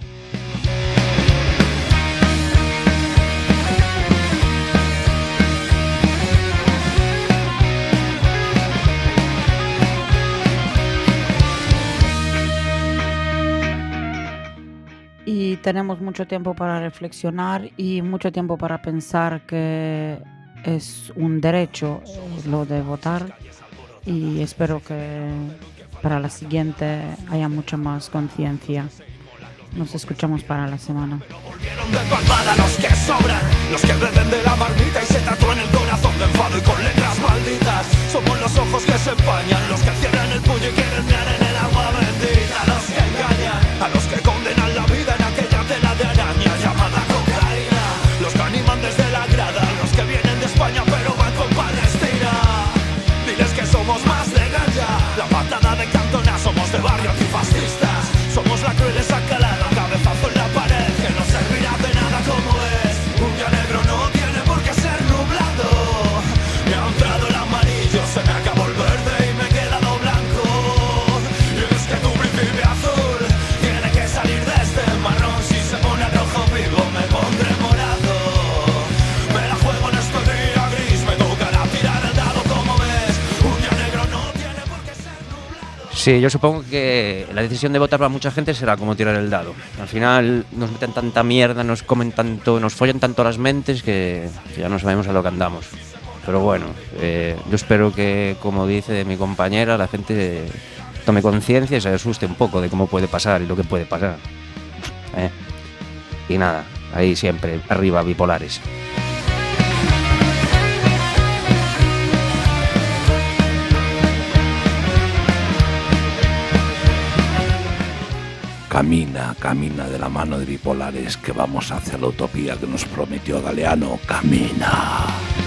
tenemos mucho tiempo para reflexionar y mucho tiempo para pensar que es un derecho lo de votar, y espero que para la siguiente haya mucha más conciencia. Nos escuchamos para la semana. Volvieron de palmada los que sobran, los que beben de la marmita y se tatúan el corazón de enfado y con letras malditas. Somos los ojos que se empañan, los que cierran el puño y quieren mear en el agua bendita. Los que engañan, a los que condenan la vida en aquella tela de araña llamada cocaína. Los que animan desde la grada, los que vienen de España pero van con Palestina. Diles que somos más de galla, la patada de Cantona, somos de barrio antifascistas. Somos la cruel escalada, cabezazo en la pared, que no servirá de nada como es. Un día negro no tiene por qué ser nublado. Me ha entrado el amarillo, se me acabó el verde y me he quedado blanco. Y es que tu príncipe azul tiene que salir de este marrón. Si se pone rojo vivo me pondré morado. Me la juego en este día gris, me tocará tirar el dado como ves. Un día negro no tiene por qué ser nublado. Sí, yo supongo que la decisión de votar para mucha gente será como tirar el dado. Al final nos meten tanta mierda, nos comen tanto, nos follan tanto las mentes que ya no sabemos a lo que andamos. Pero bueno, yo espero que, como dice mi compañera, la gente tome conciencia y se asuste un poco de cómo puede pasar y lo que puede pasar. Y nada, ahí siempre, arriba, bipolares. Camina, camina de la mano de bipolares, que vamos hacia la utopía que nos prometió Galeano. Camina.